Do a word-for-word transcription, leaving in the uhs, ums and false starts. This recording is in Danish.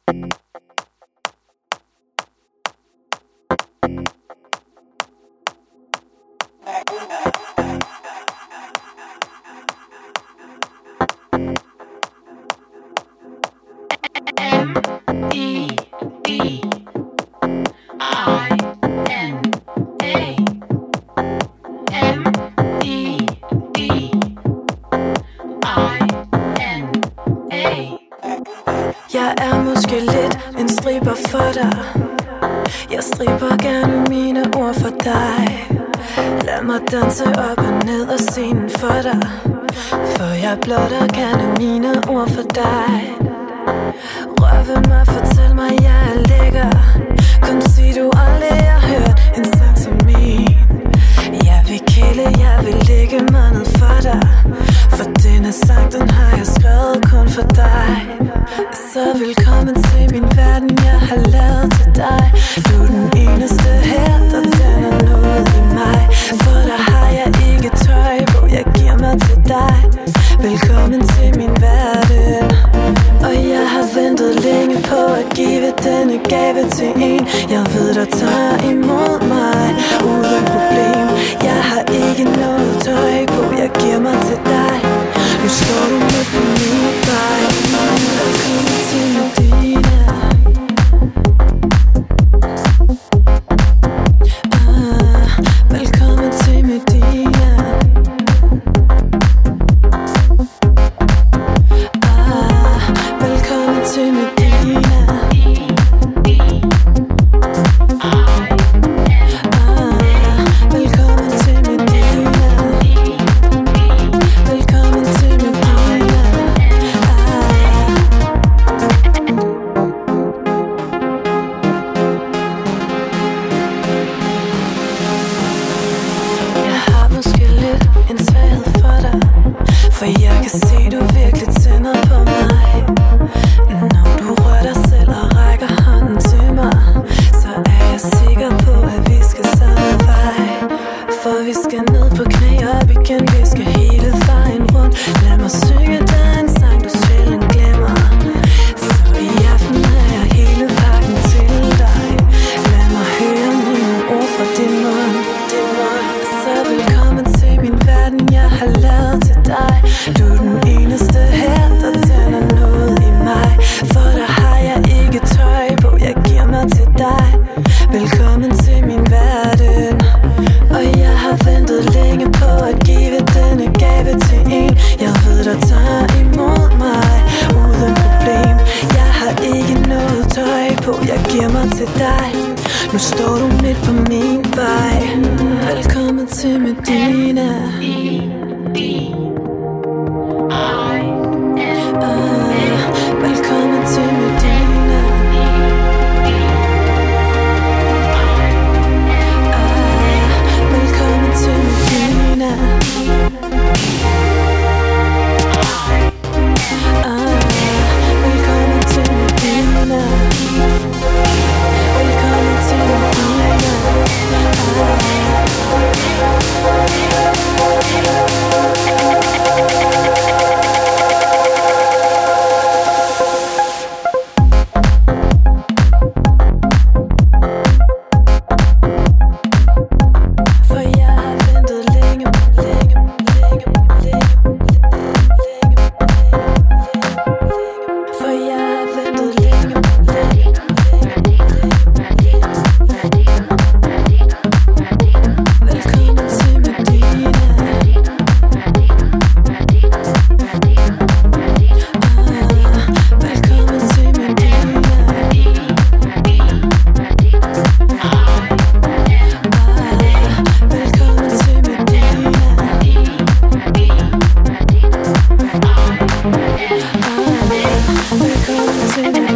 Jeg er måske lidt en striber for dig. Jeg striber gerne mine ord for dig. Lad mig danse op og ned af scenen for dig, for jeg blotter gerne mine ord for dig. Rør ved mig, fortæl mig, jeg er lækker. Kun sig du aldrig har hørt en sang som min. Jeg vil kæle, jeg vil lægge mig ned for dig, for denne sang, den har jeg skrevet kun for dig. Så velkommen til min verden, jeg har lavet til dig. Du er den eneste her, der tænder noget i mig, for der har jeg ikke tøj på, jeg giver mig til dig. Velkommen til min verden. Og jeg har ventet længe på at give denne gave til en jeg ved, der tager imod mig uden problem. Jeg har ikke noget tøj på, jeg giver mig til dig. Nu står du midt på min vej. Velkommen til Medina. ah, Velkommen til Medina. ah, Velkommen til Medina. For jeg kan se, du virkelig tænder på mig. Når du rører dig selv og rækker hånden til mig, så er jeg sikker på, at vi skal samme vej. For vi skal ned på knæ op igen, vi skal hele vejen rundt. Lad mig synge dig en sang, du sjældent glemmer. Så i aften er jeg hele pakken til dig. Lad mig høre mine ord fra din mund, din mund. Så velkommen til min verden, jeg har lavet til dig. Du er den eneste her, der tænder noget i mig, for der har jeg ikke tøj på, jeg giver mig til dig. Velkommen til min verden. Og jeg har ventet længe på at give denne gave til en jeg ved, der tager imod mig uden problem. Jeg har ikke noget tøj på, jeg giver mig til dig. Nu står du midt på min vej. Velkommen til Medina. Ah, velkommen til Medina. Ah, velkommen til Medina. Ah, velkommen til Medina. Velkommen til Medina. Welcome to